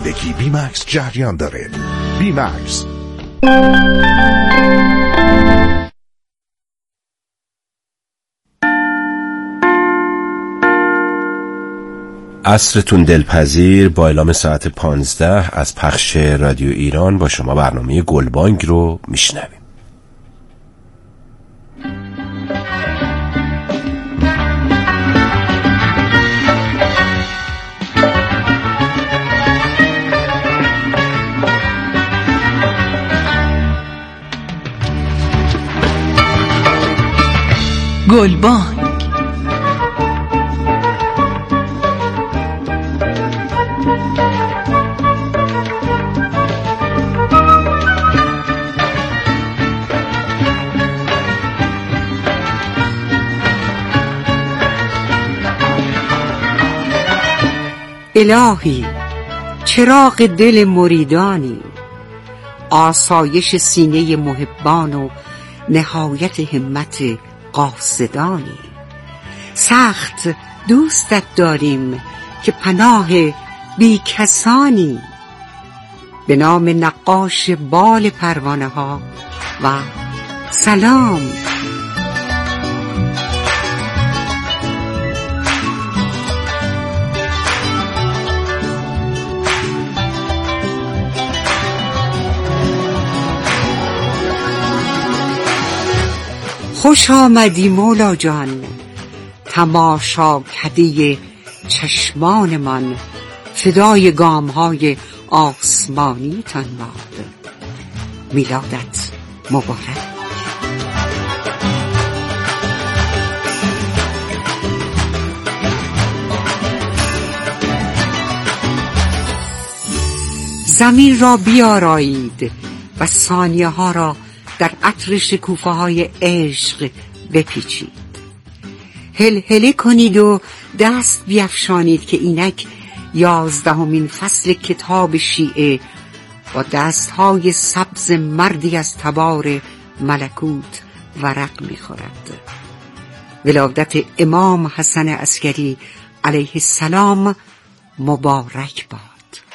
بگی بی مکس جریان داره. بی مکس. عصرتون دلپذیر. با اعلام ساعت 15 از پخش رادیو ایران با شما برنامه گلبانگ رو میشنویم. گلبانگ. الهی چراغ دل مریدانی، آسایش سینه محبان و نهایت همت قاصدانی. سخت دوستت داریم که پناه بی کسانی. به نام نقاش بال پروانه ها و سلام. خوش آمدی مولا جان، تماشاکده چشمان من، فدای گام‌های آسمانی تن باد. میلادت مبارک. زمین را بیارایید و ثانیه ها را در عطر شکوفه های عشق بپیچید. هلهله کنید و دست بیفشانید که اینک 11مین فصل کتاب شیعه با دستهای سبز مردی از تبار ملکوت ورق می‌خورد. ولادت امام حسن عسکری علیه السلام مبارک باد.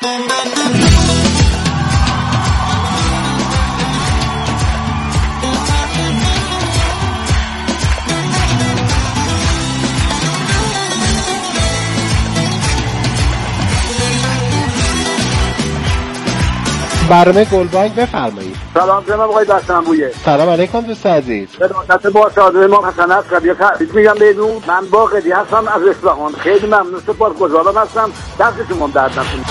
برنامه گلبانگ بفرمایید. سلام جناب آقای دستنبویه. سلام علیکم دوست عزیز. خدمت با شاده ما حسن عسکری تبریک میگم بهتون. من باقری هستم از اصفهان. خیلی ممنون، سپاسگزارم هستم. دست شما درد نکنه.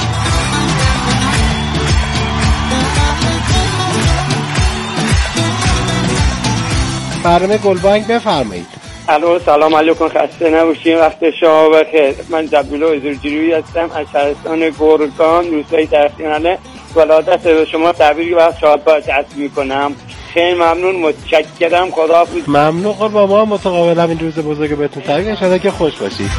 برنامه گلبانگ بفرمایید. الو، سلام علیکم، خسته نباشین، وقت شما بخیر. من جبیلا عزیزجویی هستم از شهرستان گرگان، روستای ترسینانه. ولادت به شما تبریک و شادباش عرض میکنم. خیلی ممنون، متشکرم. خداحافظ. ممنون. با ما متقابلا این روز بزرگ بهتون تبریک. ان شاءالله که خوش باشید.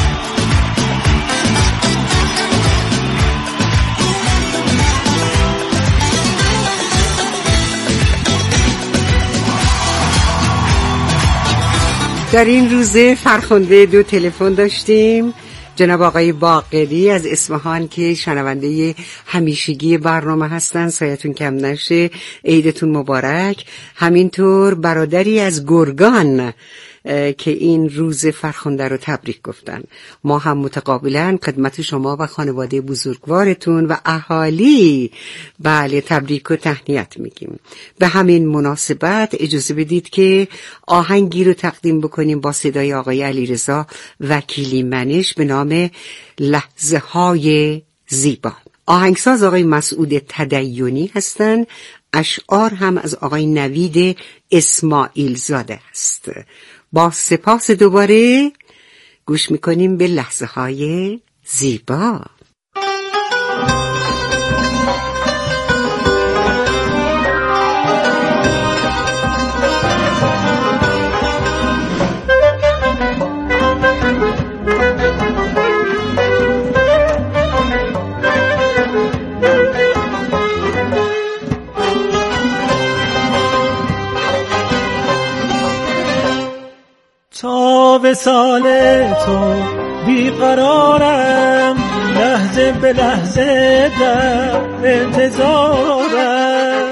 در این روزه فرخنده 2 تلفن داشتیم. جناب آقای باقری از اصفهان که شنونده همیشگی برنامه هستن، سایتون کم نشه، عیدتون مبارک. همینطور برادری از گرگان که این روز فرخنده رو تبریک گفتن. ما هم متقابلا خدمت شما و خانواده بزرگوارتون و اهالی بله تبریک و تهنیت میگیم. به همین مناسبت اجازه بدید که آهنگی رو تقدیم بکنیم با صدای آقای علیرضا وکیلی منش به نام لحظه های زیبا. آهنگساز آقای مسعود تدیونی هستن. اشعار هم از آقای نوید اسماعیل زاده است. با سپاس دوباره گوش میکنیم به لحظه های زیبا. تا وصال تو بیقرارم، لحظه به لحظه در انتظارم.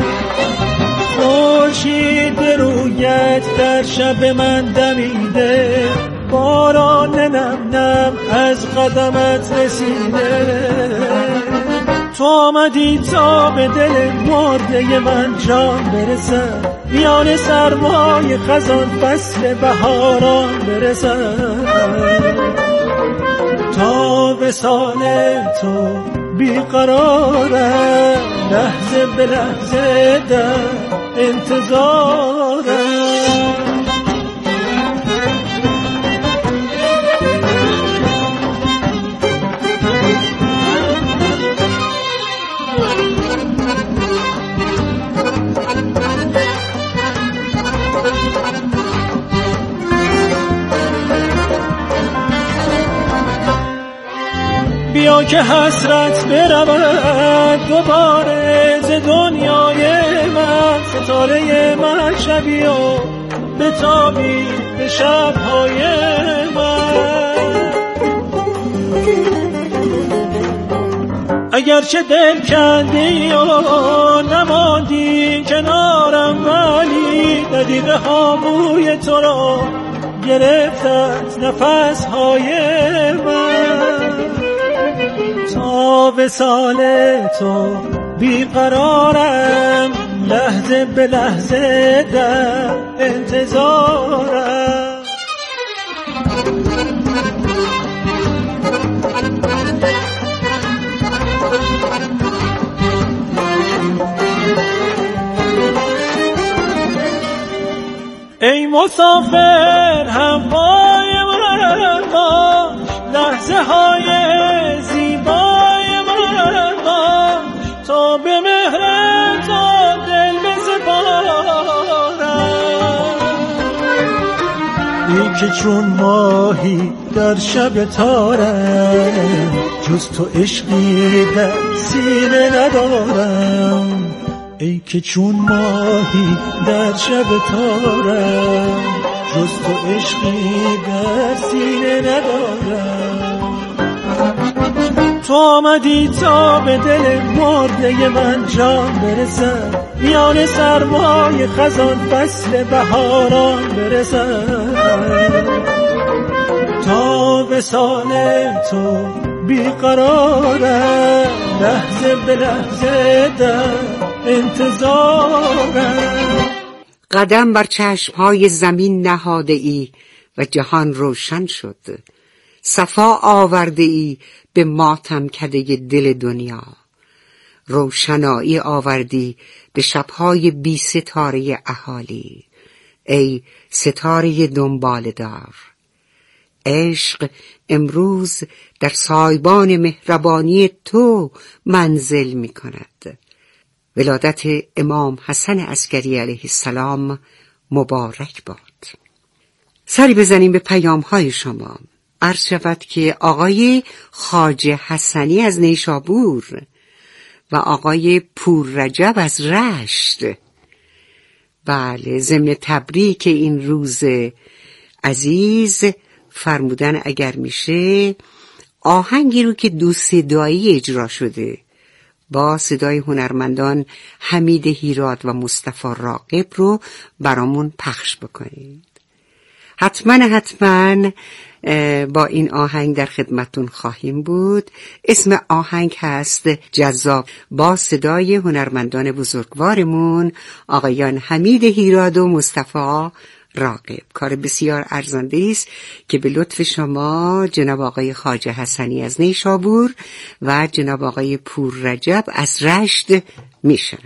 خورشید رویت در شب من دمیده، باران نم نم از قدمت رسیده. تو آمدی تا به دل مرده من جان برسد، میان سرمای خزان فصل بهاران برسد. تا وصال تو بیقرارم، لحظه به لحظه در انتظارم. بیا که حسرت برود دوباره ز دنیای من، ستاره من شبی و بتابی به شبهای من. اگرچه دل کندی و نماندی کنارم، ولی ندیده هاموی تو را گرفتت نفسهای من. تا وصال تو بیقرارم، لحظه به لحظه در انتظارم. ای مسافر همپای من باش، لحظه های زیبای من باش، تا به مهر تو دل بسپارم. ای که چون ماهی در شب تارم، جز تو عشقی در سینه ندارم. ای که چون ماهی در شب تارم، جز تو عشقی در سینه ندارم. تو آمدی تا به دل مرده من جان برسد، میان سرمای خزان فصل بهاران برسد. تا وصال تو بیقرارم، لحظه به لحظه در انتظارم. قدم بر چشمهای زمین نهاده ای و جهان روشن شد، صفا آورده ای به ماتم کده دل دنیا. روشنایی آوردی به شبهای بی ستاره اهالی، ای ستاره دنبال دار. عشق امروز در سایبان مهربانی تو منزل می کند. ولادت امام حسن عسکری علیه السلام مبارک باد. سری بزنیم به پیام‌های شما. عرض شود که آقای خواجه حسنی از نیشابور و آقای پور رجب از رشت، بله، ضمن تبریک این روز عزیز، فرمودن اگر میشه آهنگی رو که دو صدایی اجرا شده با صدای هنرمندان حمید هیراد و مصطفی راقب رو برامون پخش بکنید. حتما با این آهنگ در خدمتون خواهیم بود. اسم آهنگ هست جذاب، با صدای هنرمندان بزرگوارمون آقایان حمید هیراد و مصطفی راقب. کار بسیار ارزنده است که به لطف شما جناب آقای خواجه حسنی از نیشابور و جناب آقای پور رجب از رشت میشن.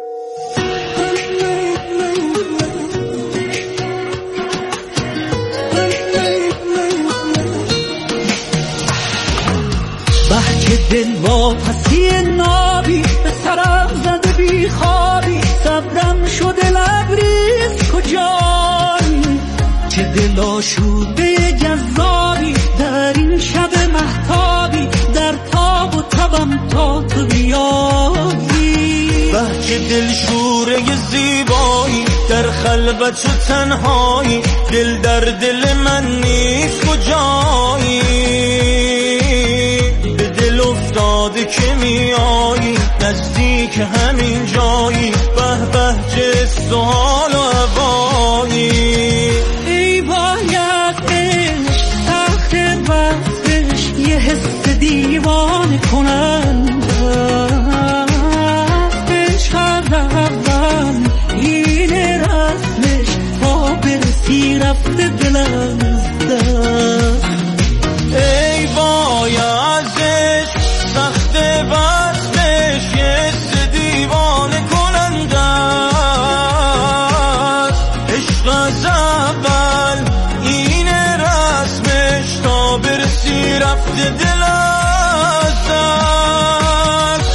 که دل واپسی نابی به سرم زده بی خوابی، صبرم شده لبریز کجایی، چه دل آشوده جذابی در این شب مهتابی، در تاب و تبم تا تو بیایی. چه دل شوره زیبایی در خلوت و تنهایی، دل در دل من نیست کجایی، که میایی نزدیک همین جایی به به جست و حال و هوایی ای باید عشق تخت وقتش یه حس دیوانه کنند عشق اول این رسمش تا برسی رفته دلم ای بایزش سخت وصلش یه حس دیوانه کننده است عشق از اول این رسمش تا برسی رفته دل از دست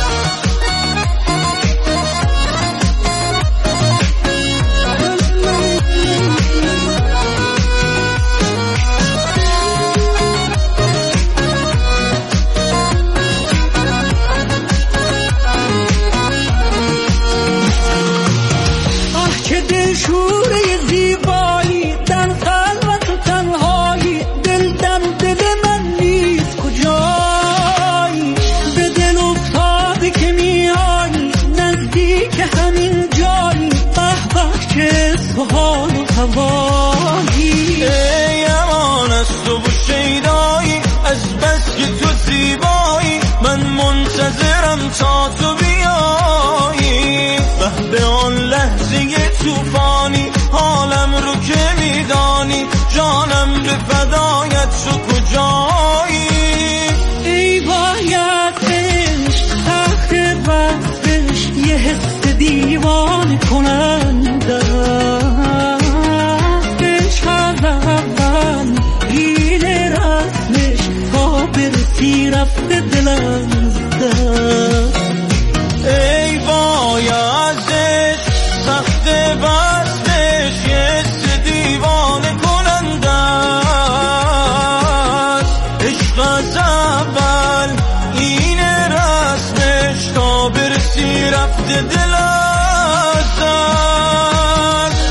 که دلشوره زیبایی در خلوت و تنهایی دل دم دل من نیست کجایی به دل افتاده که میایی نزدیک همین جایی به به که سحال و هوایی ای امان از تو و شیدایی از بس که تو زیبایی من منتظرم تا تو بیایی به آن لحظه توفانی حالم رو که میدانی جانم به فدایت شو کجایی ای باید عشق تخت وقتش یه حس دیوانه کننده عشق اول این رسمش تا برسی رفته دلم دست ای بایزش سخت وصلش یه حس دیوانه کننده است عشق از اول این رسمش تا برسی رفته دل از دست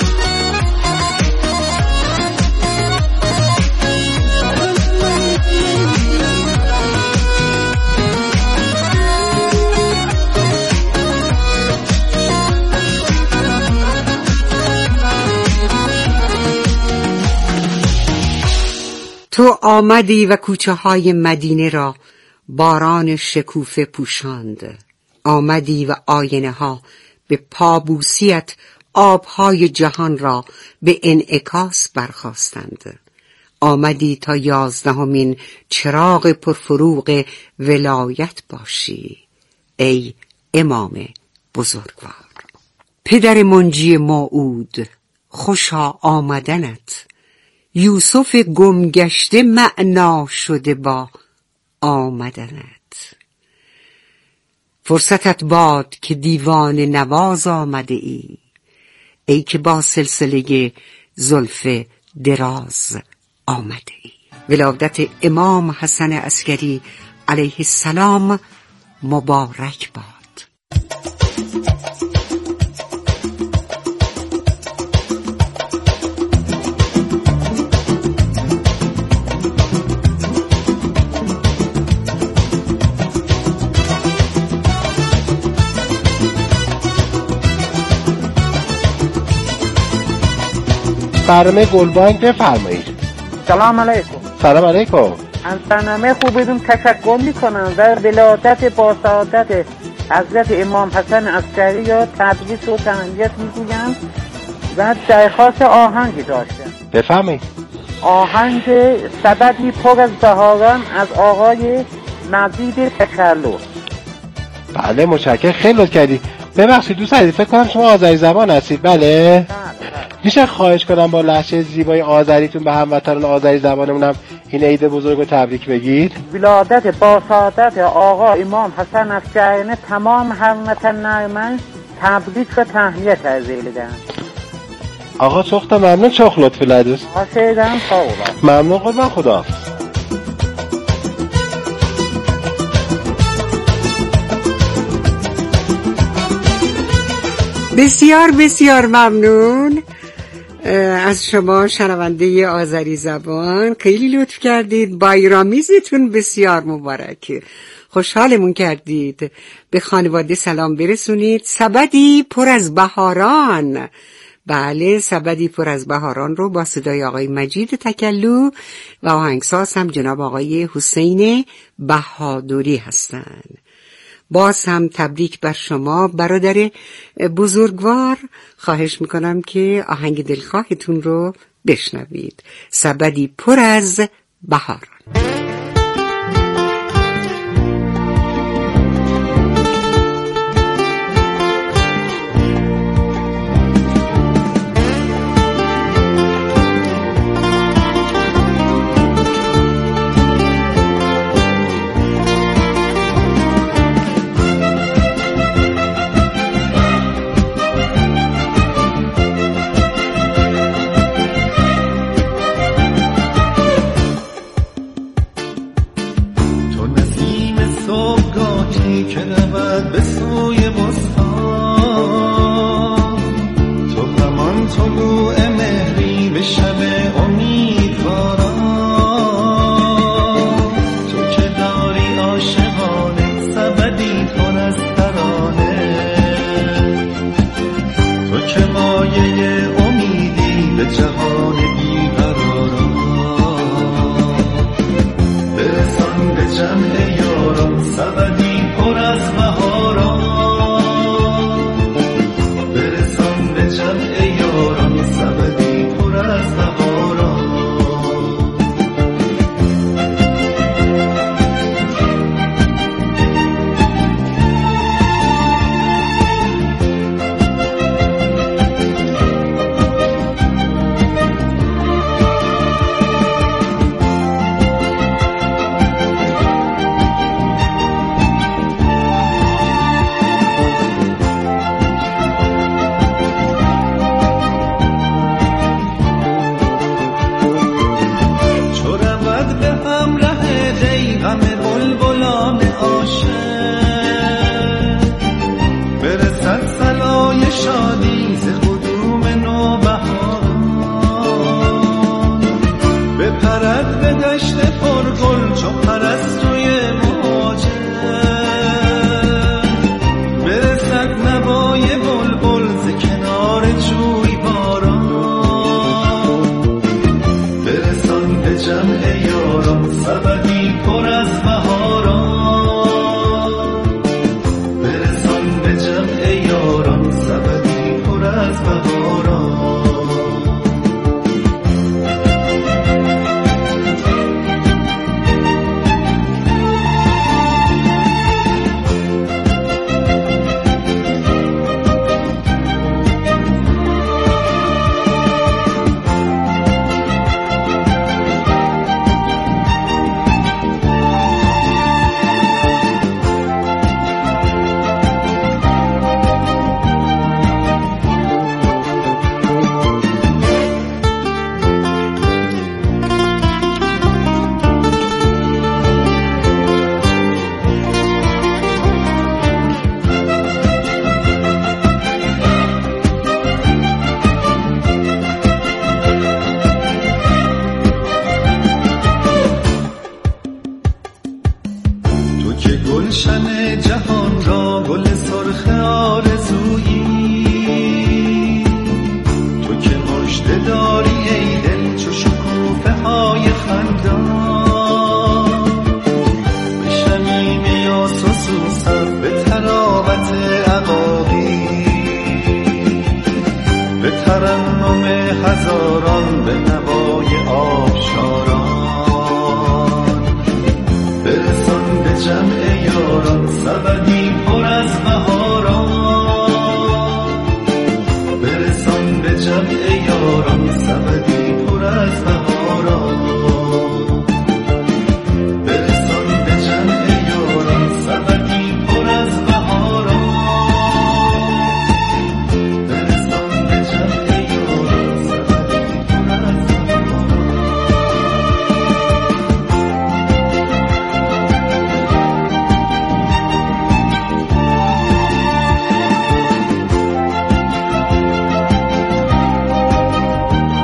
تو آمدی و کوچه های مدینه را باران شکوفه پوشاند. آمدی و آینه ها به پابوسیت آبهای جهان را به انعکاس برخاستند. آمدی تا 11مین چراغ پرفروغ ولایت باشی ای امام بزرگوار. پدر منجی موعود خوشا آمدنت، یوسف گمگشته معنا شده با آمدنت. فرصتت باد که دیوان نواز آمده ای که با سلسله زلف دراز آمده ای. ولادت امام حسن عسکری علیه السلام مبارک باد. برنامه گلبانگ بفرمایید. سلام علیکم. سلام علیکم. از برنامه خوبتون تشکر میکنم و ولادت با سعادت حضرت امام حسن عسکری را تبریک و تهنیت میگویم و درخواست آهنگی داشتم. بفرمایید. آهنگ سبدی پر از بهاران از آقای مجید تکلو. بله متشکرم، خیلی لطف کردی. ببخشید دوست عزیز، فکر کنم شما آذری زبان هستید. بله میشه خواهش کنم با لهجه زیبای آذریتون به هموطنان آذری زبانمونم این عید بزرگ رو تبریک بگید؟ ولادت با سعادت آقا امام حسن عسکری تمام هموطنان من تبریک و تهنیت عرض می‌کنم. آقا چخت ممنون، چخ لطفی لدوست. آشیدم سلام. ممنون قربان، خدا. بسیار بسیار ممنون از شما شنونده آذری زبان، خیلی لطف کردید. بایرامیزتون بسیار مبارکه. خوشحالمون کردید. به خانواده سلام برسونید. سبدی پر از بهاران. بله، سبدی پر از بهاران رو با صدای آقای مجید تکلو و آهنگساز هم جناب آقای حسین بهادری هستند. باز هم تبریک بر شما برادر بزرگوار. خواهش میکنم که آهنگ دلخواهتون رو بشنوید. سبدی پر از بهاران. گلشن جهان را گل سرخ آرزویی، تو که مژده داری ای دل چو شکوفه های خندان، به شمیم یاس و سوسن به تراوت عقاقی، به ترنم هزاران به نوای آبشاران، برسان به جمع یاران سبدی پر از بهاران، برسان به جمع یاران سبدی پر از بهاران، برسان به جمع یاران سبدی پر از بهاران، برسان به جمع یاران سبدی پر از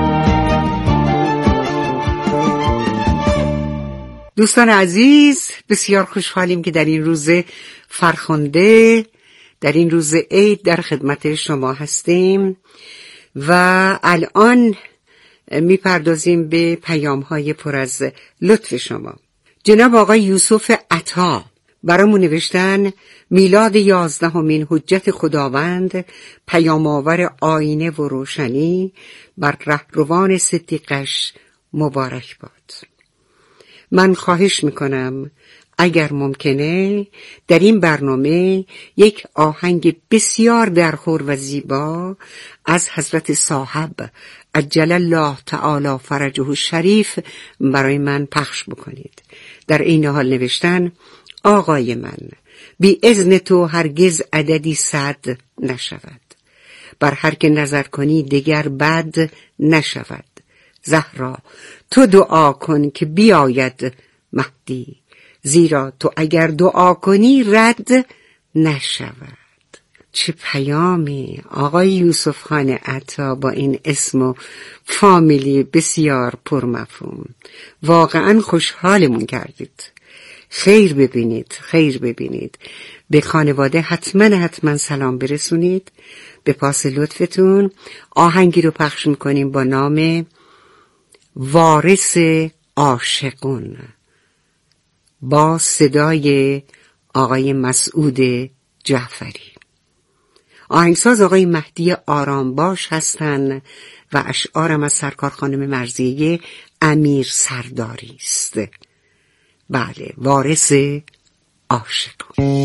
دوستان عزیز، بسیار خوشحالیم که در این روز فرخنده، در این روز عید در خدمت شما هستیم و الان میپردازیم به پیام‌های پر از لطف شما. جناب آقای یوسف عطا برامون نوشتن میلاد 11مین حجت خداوند، پیام آور آینه و روشنی، بر رهروان صدیقش مبارک باد. من خواهش میکنم اگر ممکنه در این برنامه یک آهنگ بسیار درخور و زیبا از حضرت صاحب عجل الله تعالی فرجه الشریف برای من پخش بکنید. در این حال نوشتن آقای من، بی اذن تو هرگز عددی 100 نشود، بر هر که نظر کنی دگر بد نشود. زهرا تو دعا کن که بیاید مهدی، زیرا تو اگر دعا کنی رد نشود. چه پیامی آقای یوسف خان عطا با این اسم و فامیلی بسیار پرمفهوم. واقعا خوشحالمون کردید. خیر ببینید، خیر ببینید. به خانواده حتما سلام برسونید. به پاس لطفتون آهنگی رو پخش میکنیم با نام وارث عاشقون با صدای آقای مسعود جعفری. آهنگساز آقای مهدی آرامباش هستن و اشعارم از سرکار خانم مرضیه امیر سرداری است. بله، وارث عاشقون.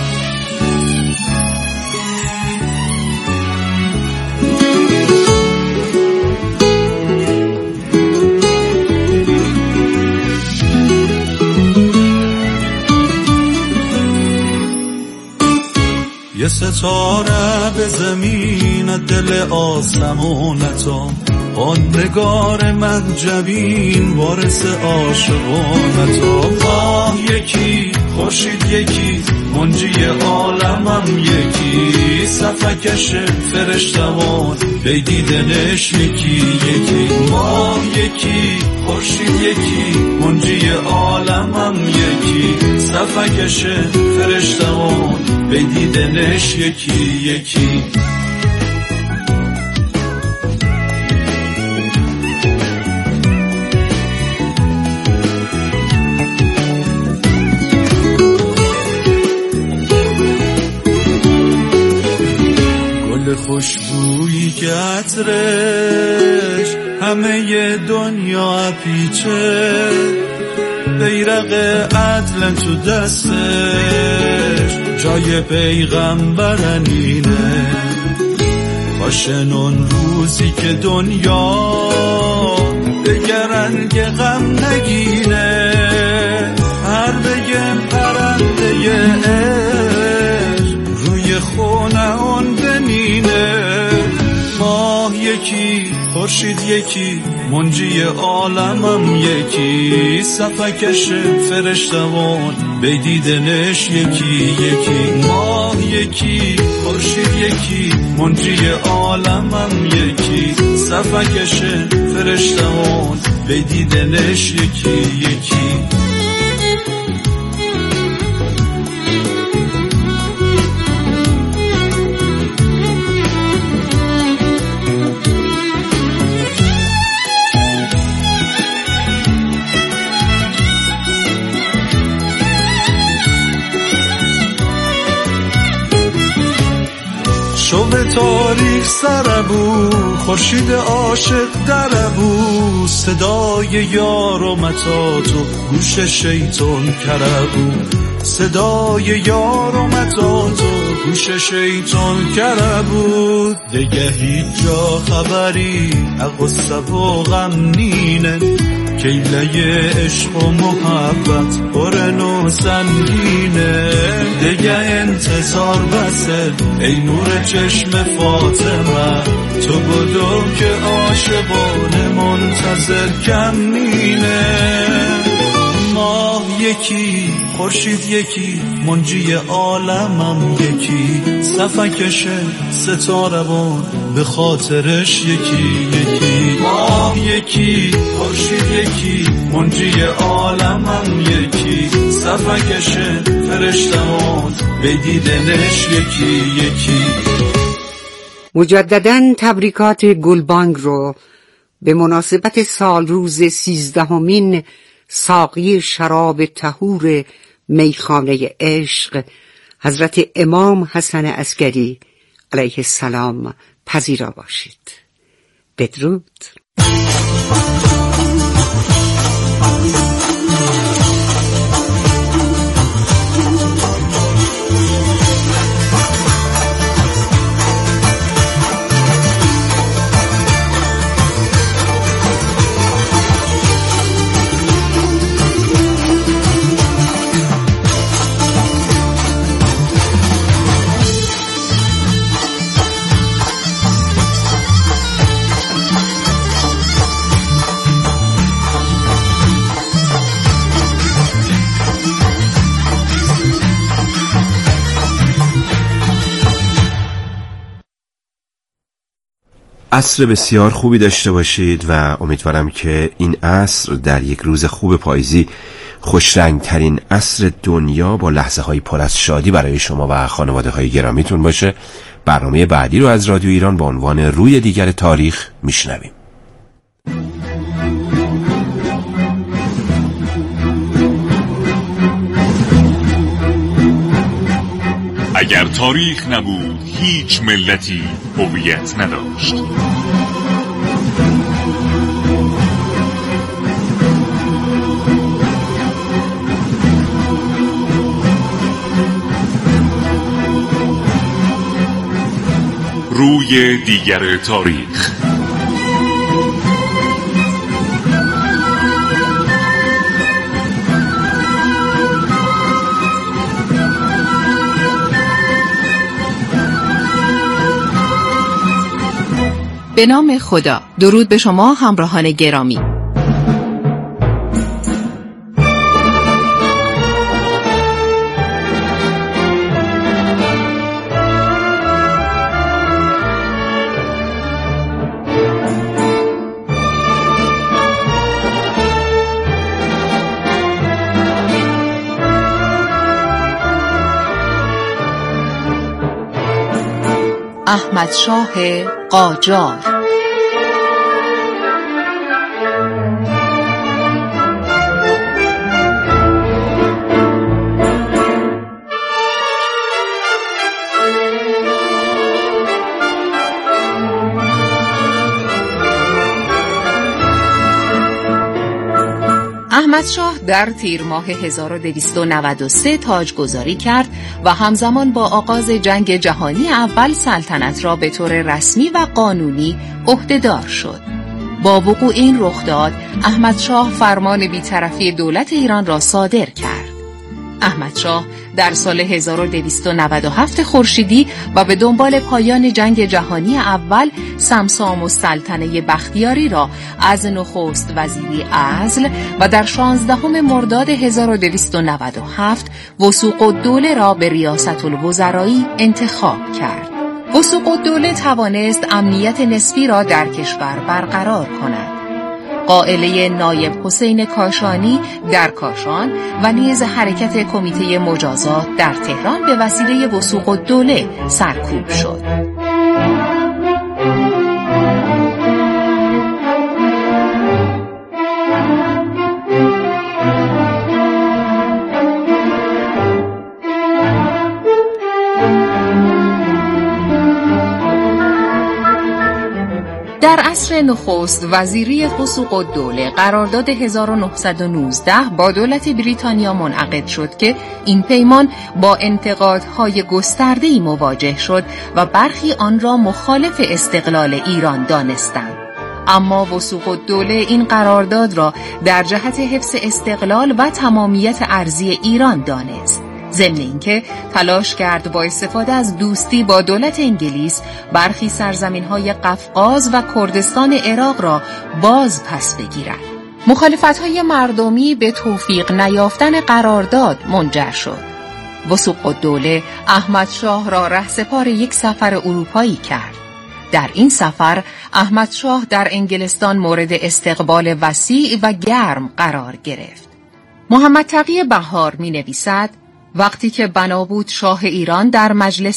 یه ستاره به زمین دل آسمونتا، آن نگار من جبین وارث عاشقونتا. ماه یکی، خورشید یکی، منجی عالمم یکی، صفکش فرشتوان به دیدنش یکی. ماه یکی، خورشید یکی، منجی عالمم یکی، صفکش فرشتوان به دیدنش یکی. خوشبویی که عطرش همه دنیا پیچه، بیرق عدل تو دستش جای پیغمبرنینه. کاشنون روزی که دنیا دیگر رنگ غم نگینه، هر بگم پرنده روی خونه اون بمینه. ماه یکی، خورشید یکی، منجی عالمم یکی، صفکش فرشتوان به دیدنش یکی. ماه یکی، خورشید یکی، منجی عالمم یکی، صفکش فرشتوان به دیدنش یکی. شب تاریک سربو، خورشید عاشق دربو، صدای یار و متاتو گوش شیطان کربو. صدای یار و متاتو گوش شیطان کربو. دیگه هیچ جا خبری غصه و غم نینه، کیله عشق و محبت برن و سنگینه. دیگه انتظار بسه ای نور چشم فاطمه، تو بدو که عاشقانه منتظر کمینه. ماه یکی، خورشید یکی، منجی عالمم یکی، صفکش ستاره بان به خاطرش یکی یکی ماه یکی خورشید یکی منجی عالمم یکی صفکش فرشته‌هات به دیدنش یکی یکی. مجدداً تبریکات گلبانگ رو به مناسبت سال روز 13مین ساقی شراب طهور میخانه عشق حضرت امام حسن عسکری علیه السلام پذیرا باشید. بدرود. عصر بسیار خوبی داشته باشید و امیدوارم که این عصر در یک روز خوب پاییزی خوشرنگترین عصر دنیا با لحظه های پر از شادی برای شما و خانواده های گرامیتون باشه. برنامه بعدی رو از رادیو ایران با عنوان روی دیگر تاریخ میشنویم. اگر تاریخ نبود هیچ ملتی هویت نداشت. روی دیگر تاریخ. به نام خدا. درود به شما همراهان گرامی. احمد شاه قاجار. احمد شاه در تیر ماه 1293 تاجگذاری کرد و همزمان با آغاز جنگ جهانی اول سلطنت را به طور رسمی و قانونی عهدهدار شد. با وقوع این رخداد، احمد شاه فرمان بی‌طرفی دولت ایران را صادر کرد. احمد شاه در سال 1297 خورشیدی و به دنبال پایان جنگ جهانی اول سمسام السلطنه بختیاری را از نخست وزیری عزل و در 16 مرداد 1297 وثوق الدوله را به ریاست الوزرایی انتخاب کرد. وثوق الدوله توانست امنیت نسبی را در کشور برقرار کند. قائله نایب حسین کاشانی در کاشان و نیز حرکت کمیته مجازات در تهران به وسیله وثوق الدوله سرکوب شد. در عصر نخست وزیری وثوق الدوله قرارداد 1919 با دولت بریتانیا منعقد شد که این پیمان با انتقادهای گسترده‌ای مواجه شد و برخی آن را مخالف استقلال ایران دانستند. اما وثوق الدوله این قرارداد را در جهت حفظ استقلال و تمامیت ارضی ایران دانست. ضمن اینکه تلاش کرد با استفاده از دوستی با دولت انگلیس برخی سرزمین‌های قفقاز و کردستان عراق را باز پس بگیرد. مخالفت‌های مردمی به توفیق نیافتن قرارداد منجر شد. وثوق الدوله احمد شاه را رهسپار یک سفر اروپایی کرد. در این سفر احمد شاه در انگلستان مورد استقبال وسیع و گرم قرار گرفت. محمد تقی بهار می نویسد وقتی که بنا بود شاه ایران در مجلس